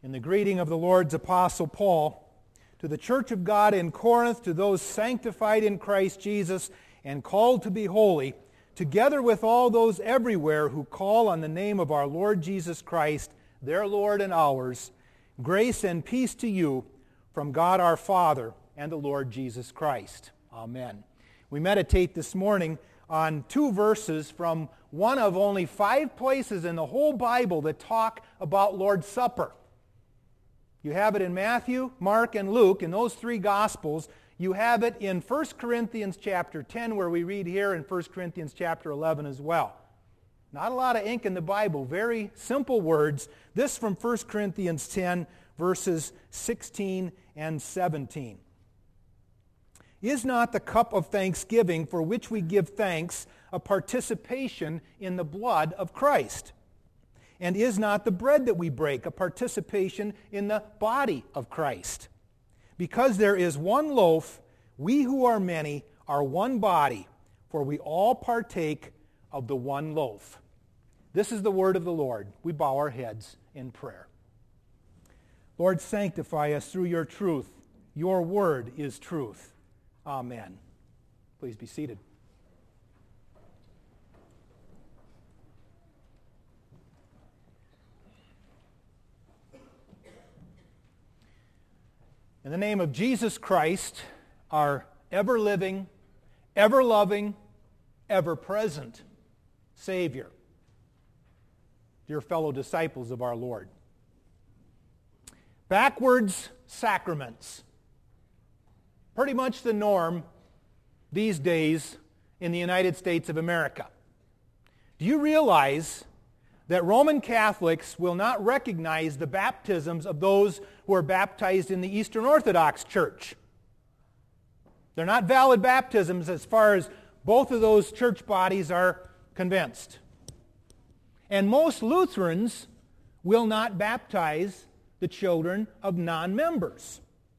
In the greeting of the Lord's Apostle Paul, to the church of God in Corinth, to those sanctified in Christ Jesus and called to be holy, together with all those everywhere who call on the name of our Lord Jesus Christ, their Lord and ours, grace and peace to you from God our Father and the Lord Jesus Christ. Amen. We meditate this morning on two verses from one of only 5 places in the whole Bible that talk about Lord's Supper. You have it in Matthew, Mark, and Luke. In those 3 Gospels, you have it in 1 Corinthians chapter 10, where we read here, and 1 Corinthians chapter 11 as well. Not a lot of ink in the Bible, very simple words. This from 1 Corinthians 10, verses 16 and 17. Is not the cup of thanksgiving for which we give thanks a participation in the blood of Christ? And is not the bread that we break a participation in the body of Christ? Because there is one loaf, we who are many are one body, for we all partake of the one loaf. This is the word of the Lord. We bow our heads in prayer. Lord, sanctify us through your truth. Your word is truth. Amen. Please be seated. In the name of Jesus Christ, our ever-living, ever-loving, ever-present Savior, dear fellow disciples of our Lord. Backwards sacraments. Pretty much the norm these days in the United States of America. Do you realize that Roman Catholics will not recognize the baptisms of those who are baptized in the Eastern Orthodox Church? They're not valid baptisms as far as both of those church bodies are convinced. And most Lutherans will not baptize the children of non-members.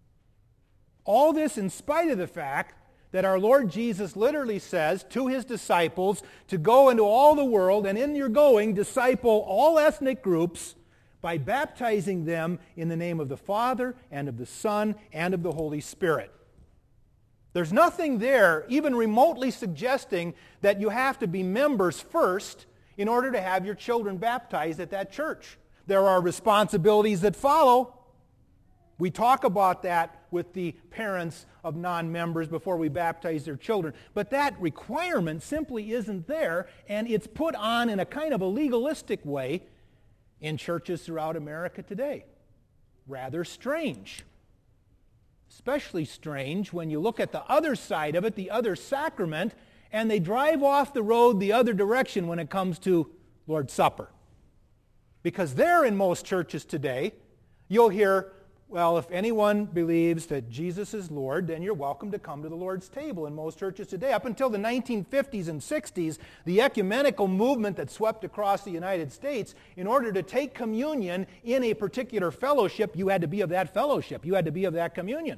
All this in spite of the fact that our Lord Jesus literally says to his disciples to go into all the world and in your going disciple all ethnic groups by baptizing them in the name of the Father and of the Son and of the Holy Spirit. There's nothing there even remotely suggesting that you have to be members first in order to have your children baptized at that church. There are responsibilities that follow. We talk about that with the parents of non-members before we baptize their children. But that requirement simply isn't there, and it's put on in a kind of a legalistic way in churches throughout America today. Rather strange. Especially strange when you look at the other side of it, the other sacrament, and they drive off the road the other direction when it comes to Lord's Supper. Because there in most churches today, you'll hear, well, if anyone believes that Jesus is Lord, then you're welcome to come to the Lord's table in most churches today. Up until the 1950s and 60s, the ecumenical movement that swept across the United States, in order to take communion in a particular fellowship, you had to be of that fellowship. You had to be of that communion.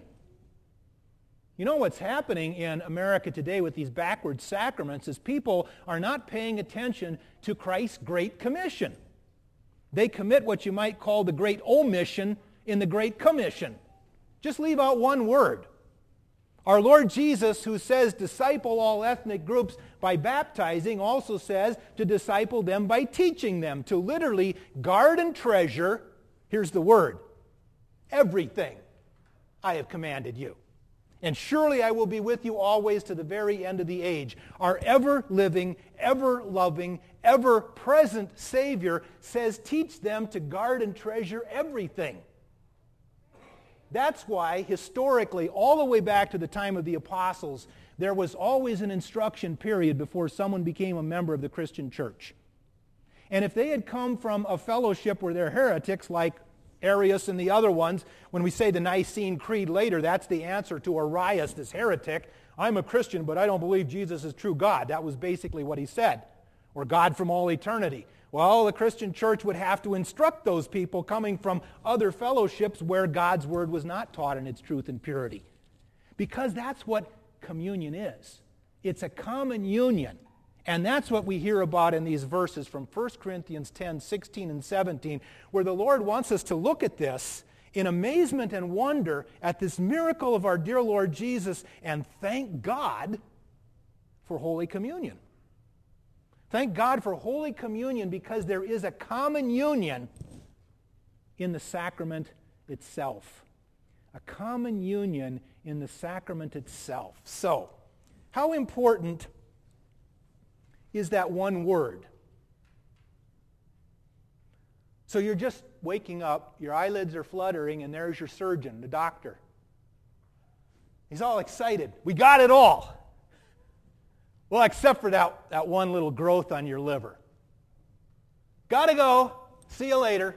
You know what's happening in America today with these backward sacraments is people are not paying attention to Christ's Great Commission. They commit what you might call the great omission in the Great Commission. Just leave out one word. Our Lord Jesus, who says disciple all ethnic groups by baptizing, also says to disciple them by teaching them, to literally guard and treasure, here's the word, everything I have commanded you. And surely I will be with you always to the very end of the age. Our ever-living, ever-loving, ever-present Savior says, teach them to guard and treasure everything. That's why, historically, all the way back to the time of the apostles, there was always an instruction period before someone became a member of the Christian church. And if they had come from a fellowship where they're heretics like Arius and the other ones, when we say the Nicene Creed later, that's the answer to Arius, this heretic. I'm a Christian, but I don't believe Jesus is true God. That was basically what he said. Or God from all eternity. Well, the Christian church would have to instruct those people coming from other fellowships where God's word was not taught in its truth and purity. Because that's what communion is. It's a common union. And that's what we hear about in these verses from 1 Corinthians 10, 16, and 17, where the Lord wants us to look at this in amazement and wonder at this miracle of our dear Lord Jesus, and thank God for Holy Communion. Thank God for Holy Communion, because there is a common union in the sacrament itself. A common union in the sacrament itself. So, how important is that one word? So you're just waking up, your eyelids are fluttering, and there's your surgeon, the doctor. He's all excited. We got it all. Well, except for that one little growth on your liver. Gotta go. See you later.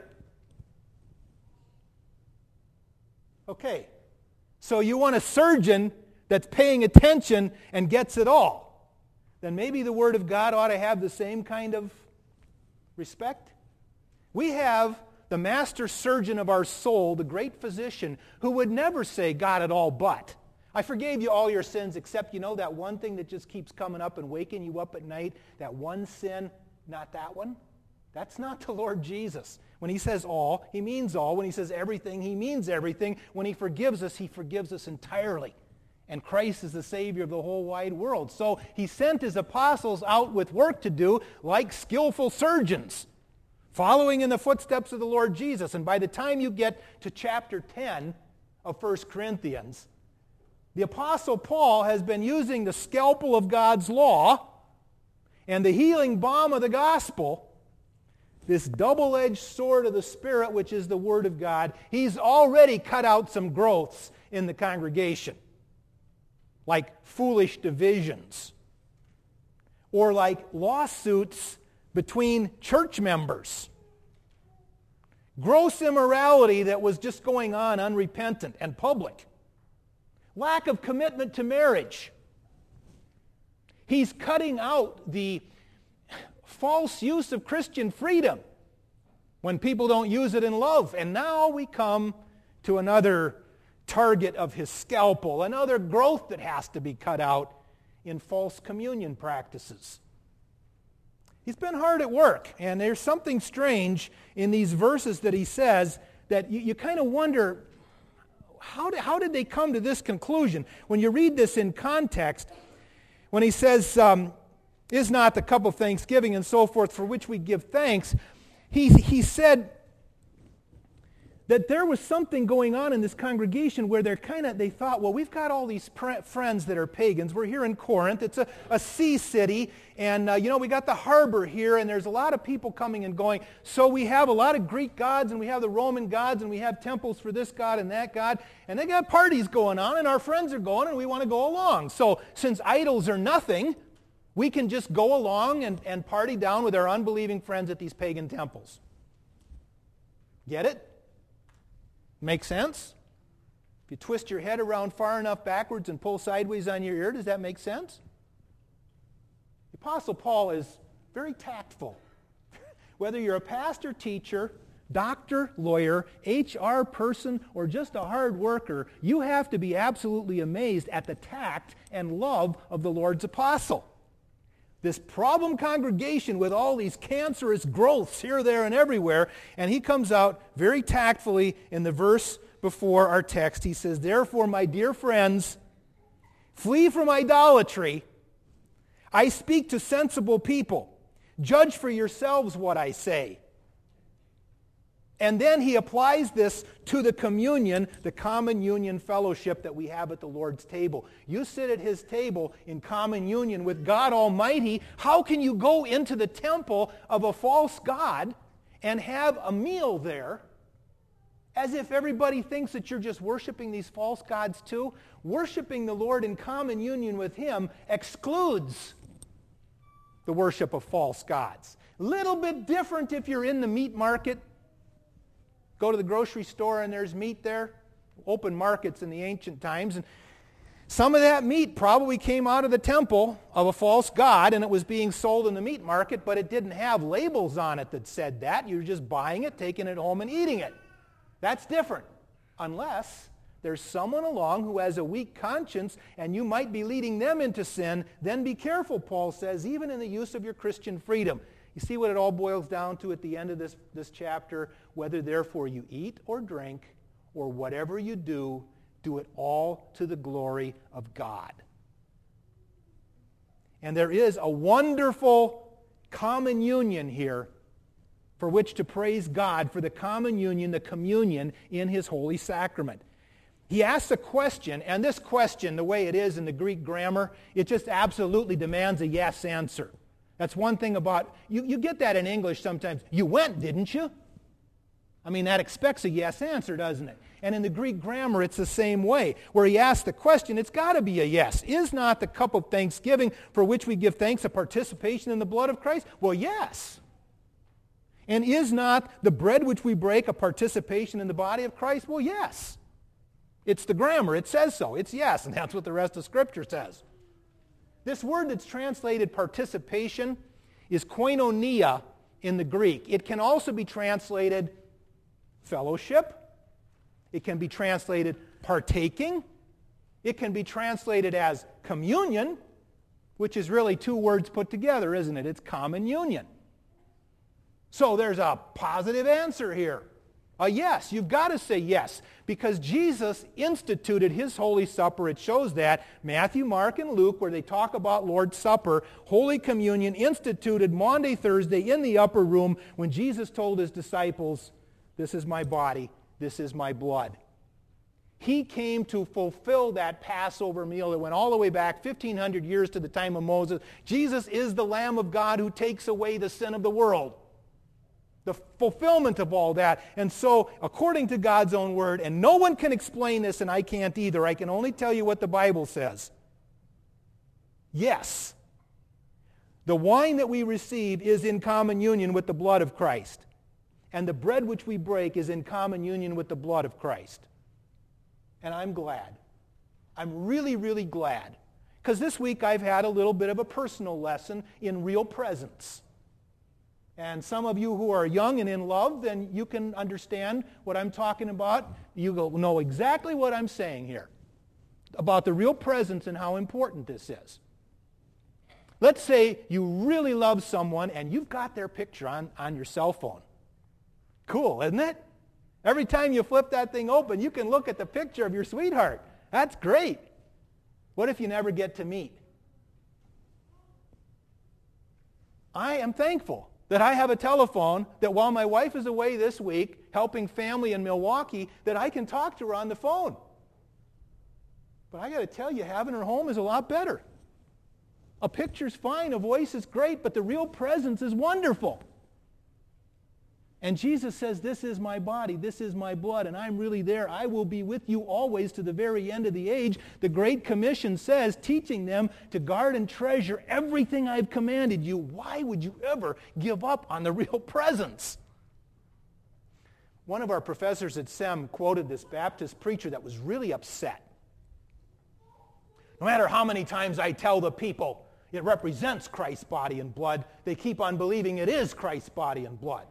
Okay. So you want a surgeon that's paying attention and gets it all. Then maybe the Word of God ought to have the same kind of respect. We have the master surgeon of our soul, the great physician, who would never say, got it all but. I forgave you all your sins except, that one thing that just keeps coming up and waking you up at night, that one sin, not that one. That's not the Lord Jesus. When he says all, he means all. When he says everything, he means everything. When he forgives us entirely. And Christ is the Savior of the whole wide world. So he sent his apostles out with work to do like skillful surgeons, following in the footsteps of the Lord Jesus. And by the time you get to chapter 10 of 1 Corinthians, the Apostle Paul has been using the scalpel of God's law and the healing balm of the gospel, this double-edged sword of the Spirit, which is the Word of God. He's already cut out some growths in the congregation, like foolish divisions, or like lawsuits between church members. Gross immorality that was just going on unrepentant and public. Lack of commitment to marriage. He's cutting out the false use of Christian freedom when people don't use it in love. And now we come to another target of his scalpel, another growth that has to be cut out in false communion practices. He's been hard at work, and there's something strange in these verses that he says that you kind of wonder, how did they come to this conclusion? When you read this in context, when he says, is not the cup of thanksgiving and so forth for which we give thanks, he said that there was something going on in this congregation where they thought, well, we've got all these friends that are pagans. We're here in Corinth. It's a sea city, and we got the harbor here, and there's a lot of people coming and going. So we have a lot of Greek gods, and we have the Roman gods, and we have temples for this god and that god, and they got parties going on, and our friends are going, and we want to go along. So since idols are nothing, we can just go along and party down with our unbelieving friends at these pagan temples. Get it? Make sense? If you twist your head around far enough backwards and pull sideways on your ear, does that make sense? The Apostle Paul is very tactful. Whether you're a pastor, teacher, doctor, lawyer, HR person, or just a hard worker, you have to be absolutely amazed at the tact and love of the Lord's apostle. This problem congregation with all these cancerous growths here, there, and everywhere, and he comes out very tactfully in the verse before our text. He says, therefore, my dear friends, flee from idolatry. I speak to sensible people. Judge for yourselves what I say. And then he applies this to the communion, the common union fellowship that we have at the Lord's table. You sit at his table in common union with God Almighty. How can you go into the temple of a false god and have a meal there as if everybody thinks that you're just worshiping these false gods too? Worshiping the Lord in common union with him excludes the worship of false gods. A little bit different if you're in the meat market. Go to the grocery store and there's meat there. Open markets in the ancient times. And some of that meat probably came out of the temple of a false god, and it was being sold in the meat market, but it didn't have labels on it that said that. You were just buying it, taking it home, and eating it. That's different. Unless there's someone along who has a weak conscience and you might be leading them into sin, then be careful, Paul says, even in the use of your Christian freedom. You see what it all boils down to at the end of this chapter? Whether therefore you eat or drink or whatever you do, do it all to the glory of God. And there is a wonderful common union here for which to praise God for the common union, the communion in his holy sacrament. He asks a question, and this question, the way it is in the Greek grammar, it just absolutely demands a yes answer. That's one thing about, you get that in English sometimes. You went, didn't you? I mean, that expects a yes answer, doesn't it? And in the Greek grammar, it's the same way. Where he asks the question, it's got to be a yes. Is not the cup of thanksgiving for which we give thanks a participation in the blood of Christ? Well, yes. And is not the bread which we break a participation in the body of Christ? Well, yes. It's the grammar. It says so. It's yes, and that's what the rest of Scripture says. This word that's translated participation is koinonia in the Greek. It can also be translated fellowship. It can be translated partaking. It can be translated as communion, which is really two words put together, isn't it? It's common union. So there's a positive answer here. A yes. You've got to say yes, because Jesus instituted his Holy Supper. It shows that. Matthew, Mark, and Luke, where they talk about Lord's Supper, Holy Communion instituted Maundy Thursday in the upper room when Jesus told his disciples, this is my body, this is my blood. He came to fulfill that Passover meal that went all the way back 1,500 years to the time of Moses. Jesus is the Lamb of God who takes away the sin of the world. The fulfillment of all that. And so, according to God's own word, and no one can explain this, and I can't either, I can only tell you what the Bible says. Yes, the wine that we receive is in common union with the blood of Christ. And the bread which we break is in common union with the blood of Christ. And I'm glad. I'm really, really glad. Because this week I've had a little bit of a personal lesson in real presence. And some of you who are young and in love, then you can understand what I'm talking about. You will know exactly what I'm saying here about the real presence and how important this is. Let's say you really love someone and you've got their picture on your cell phone. Cool, isn't it? Every time you flip that thing open, you can look at the picture of your sweetheart. That's great. What if you never get to meet? I am thankful that I have a telephone that while my wife is away this week helping family in Milwaukee, that I can talk to her on the phone. But I got to tell you, having her home is a lot better. A picture's fine, a voice is great, but the real presence is wonderful. And Jesus says, this is my body, this is my blood, and I'm really there. I will be with you always to the very end of the age. The Great Commission says, teaching them to guard and treasure everything I've commanded you. Why would you ever give up on the real presence? One of our professors at SEM quoted this Baptist preacher that was really upset. No matter how many times I tell the people it represents Christ's body and blood, they keep on believing it is Christ's body and blood.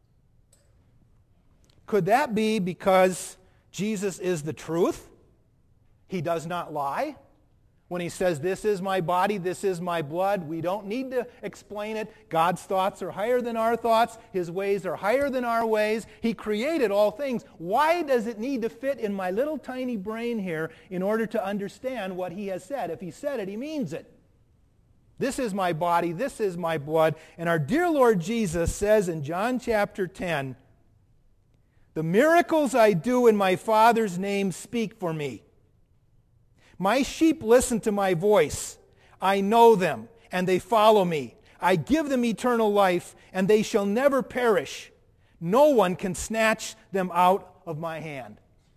Could that be because Jesus is the truth? He does not lie. When he says, this is my body, this is my blood, we don't need to explain it. God's thoughts are higher than our thoughts. His ways are higher than our ways. He created all things. Why does it need to fit in my little tiny brain here in order to understand what he has said? If he said it, he means it. This is my body, this is my blood. And our dear Lord Jesus says in John chapter 10, the miracles I do in my Father's name speak for me. My sheep listen to my voice. I know them, and they follow me. I give them eternal life, and they shall never perish. No one can snatch them out of my hand.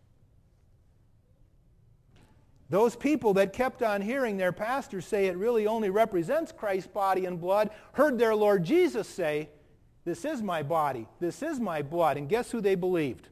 Those people that kept on hearing their pastors say it really only represents Christ's body and blood heard their Lord Jesus say, this is my body, this is my blood. And guess who they believed?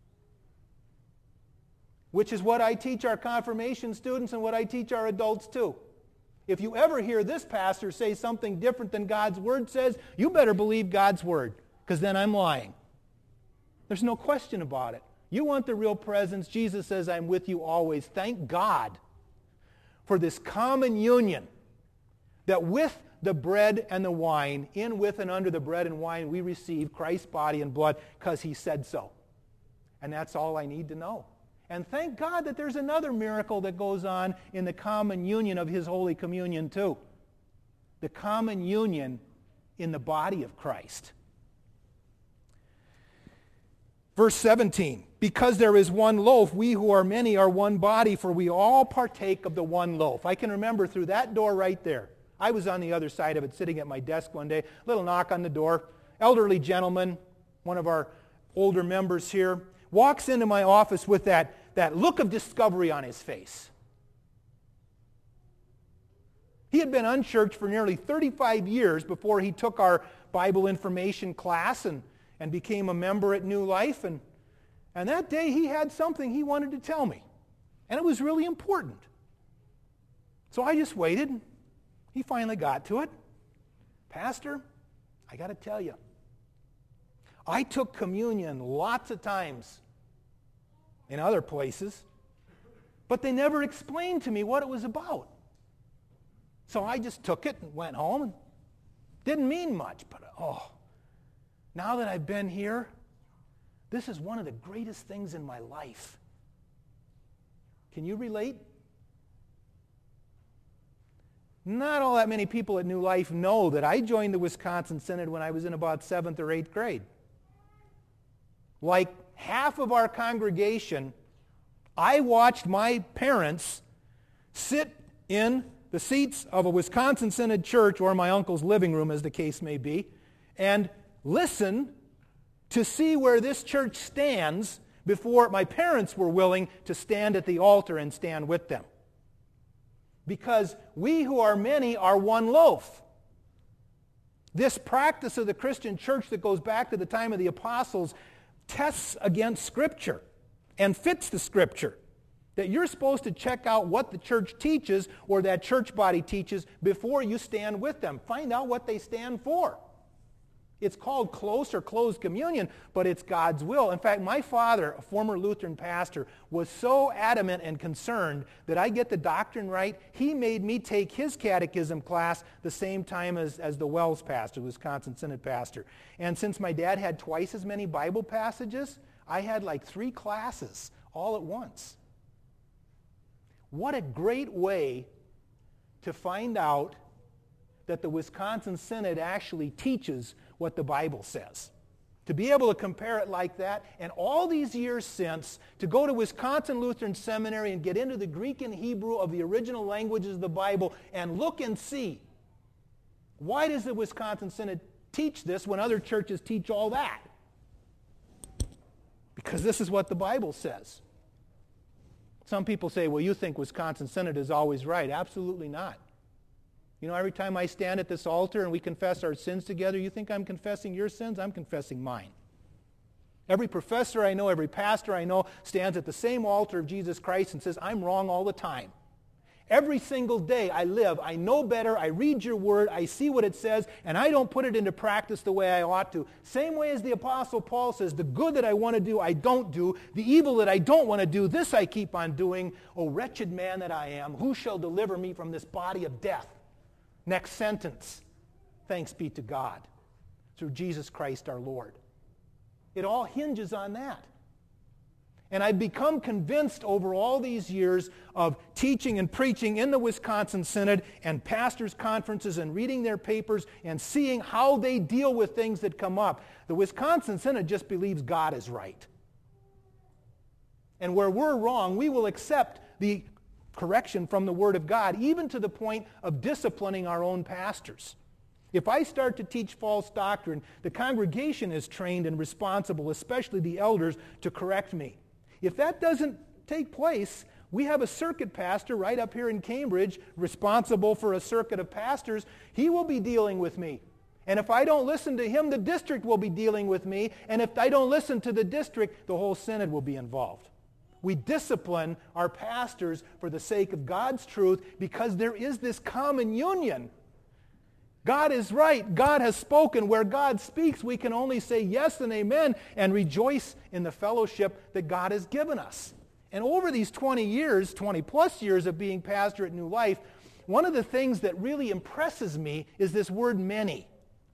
Which is what I teach our confirmation students and what I teach our adults too. If you ever hear this pastor say something different than God's word says, you better believe God's word, because then I'm lying. There's no question about it. You want the real presence? Jesus says, I'm with you always. Thank God for this common union that with the bread and the wine, in, with, and under the bread and wine, we receive Christ's body and blood because he said so. And that's all I need to know. And thank God that there's another miracle that goes on in the common union of his Holy Communion too. The common union in the body of Christ. Verse 17, because there is one loaf, we who are many are one body, for we all partake of the one loaf. I can remember through that door right there. I was on the other side of it, sitting at my desk one day, little knock on the door. Elderly gentleman, one of our older members here, walks into my office with that look of discovery on his face. He had been unchurched for nearly 35 years before he took our Bible information class and became a member at New Life. And that day he had something he wanted to tell me. And it was really important. So I just waited. He finally got to it. Pastor, I got to tell you, I took communion lots of times in other places, but they never explained to me what it was about. So I just took it and went home and didn't mean much, but now that I've been here, this is one of the greatest things in my life. Can you relate? Not all that many people at New Life know that I joined the Wisconsin Synod when I was in about 7th or 8th grade. Like half of our congregation, I watched my parents sit in the seats of a Wisconsin Synod church or my uncle's living room, as the case may be, and listen to see where this church stands before my parents were willing to stand at the altar and stand with them. Because we who are many are one loaf. This practice of the Christian church that goes back to the time of the apostles tests against Scripture and fits the Scripture. That you're supposed to check out what the church teaches or that church body teaches before you stand with them. Find out what they stand for. It's called close or closed communion, but it's God's will. In fact, my father, a former Lutheran pastor, was so adamant and concerned that I get the doctrine right, he made me take his catechism class the same time as the Wells pastor, the Wisconsin Synod pastor. And since my dad had twice as many Bible passages, I had like 3 classes all at once. What a great way to find out that the Wisconsin Synod actually teaches what the Bible says. To be able to compare it like that, and all these years since, to go to Wisconsin Lutheran Seminary and get into the Greek and Hebrew of the original languages of the Bible and look and see, why does the Wisconsin Synod teach this when other churches teach all that? Because this is what the Bible says. Some people say, well, you think Wisconsin Synod is always right. Absolutely not. You know, every time I stand at this altar and we confess our sins together, you think I'm confessing your sins? I'm confessing mine. Every professor I know, every pastor I know stands at the same altar of Jesus Christ and says, I'm wrong all the time. Every single day I live, I know better, I read your word, I see what it says, and I don't put it into practice the way I ought to. Same way as the Apostle Paul says, the good that I want to do, I don't do. The evil that I don't want to do, this I keep on doing. O wretched man that I am, who shall deliver me from this body of death? Next sentence, thanks be to God, through Jesus Christ our Lord. It all hinges on that. And I've become convinced over all these years of teaching and preaching in the Wisconsin Synod and pastors' conferences and reading their papers and seeing how they deal with things that come up. The Wisconsin Synod just believes God is right. And where we're wrong, we will accept the correction from the Word of God, even to the point of disciplining our own pastors. If I start to teach false doctrine, the congregation is trained and responsible, especially the elders, to correct me. If that doesn't take place, we have a circuit pastor right up here in Cambridge responsible for a circuit of pastors. He will be dealing with me. And if I don't listen to him, the district will be dealing with me. And if I don't listen to the district, the whole synod will be involved. We discipline our pastors for the sake of God's truth because there is this common union. God is right. God has spoken. Where God speaks, we can only say yes and amen and rejoice in the fellowship that God has given us. And over these 20 plus years of being pastor at New Life, one of the things that really impresses me is this word many.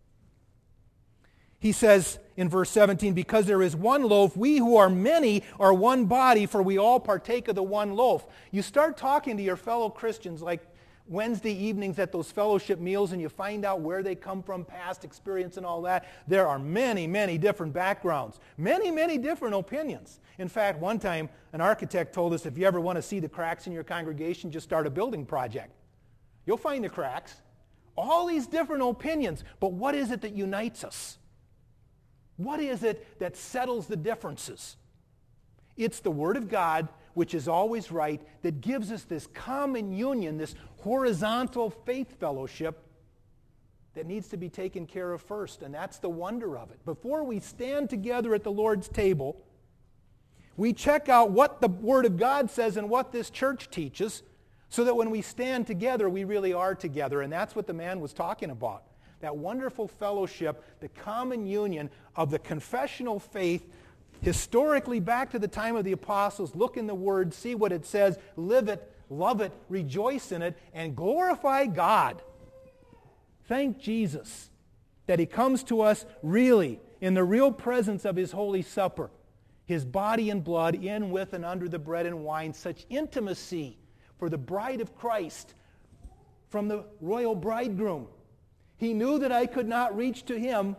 He says in verse 17, because there is one loaf, we who are many are one body, for we all partake of the one loaf. You start talking to your fellow Christians like Wednesday evenings at those fellowship meals, and you find out where they come from, past experience and all that. There are many, many different backgrounds, many, many different opinions. In fact, one time an architect told us, if you ever want to see the cracks in your congregation, just start a building project. You'll find the cracks. All these different opinions, but what is it that unites us? What is it that settles the differences? It's the Word of God, which is always right, that gives us this common union, this horizontal faith fellowship that needs to be taken care of first, and that's the wonder of it. Before we stand together at the Lord's table, we check out what the Word of God says and what this church teaches, so that when we stand together, we really are together, and that's what the man was talking about. That wonderful fellowship, the common union of the confessional faith, historically back to the time of the apostles. Look in the Word, see what it says, live it, love it, rejoice in it, and glorify God. Thank Jesus that He comes to us really in the real presence of His Holy Supper, His body and blood in, with, and under the bread and wine. Such intimacy for the bride of Christ from the royal bridegroom. He knew that I could not reach to Him.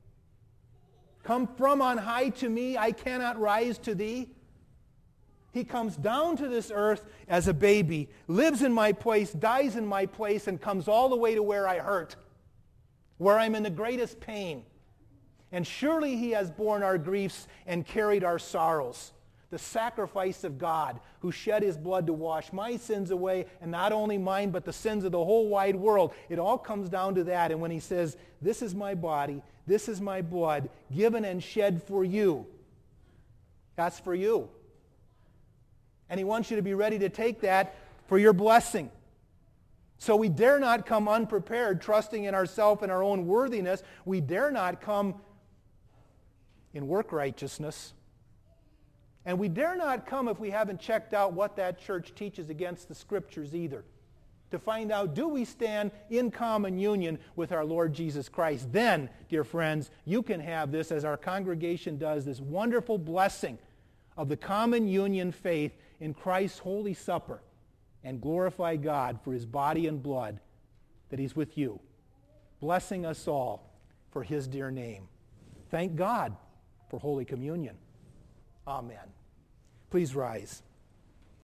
Come from on high to me, I cannot rise to thee. He comes down to this earth as a baby, lives in my place, dies in my place, and comes all the way to where I hurt, where I'm in the greatest pain. And surely He has borne our griefs and carried our sorrows. The sacrifice of God, who shed His blood to wash my sins away, and not only mine, but the sins of the whole wide world. It all comes down to that. And when He says, this is my body, this is my blood, given and shed for you, that's for you. And He wants you to be ready to take that for your blessing. So we dare not come unprepared, trusting in ourselves and our own worthiness. We dare not come in work righteousness. And we dare not come if we haven't checked out what that church teaches against the Scriptures either, to find out, do we stand in common union with our Lord Jesus Christ? Then, dear friends, you can have this, as our congregation does, this wonderful blessing of the common union faith in Christ's Holy Supper, and glorify God for His body and blood, that He's with you, blessing us all for His dear name. Thank God for Holy Communion. Amen. Please rise.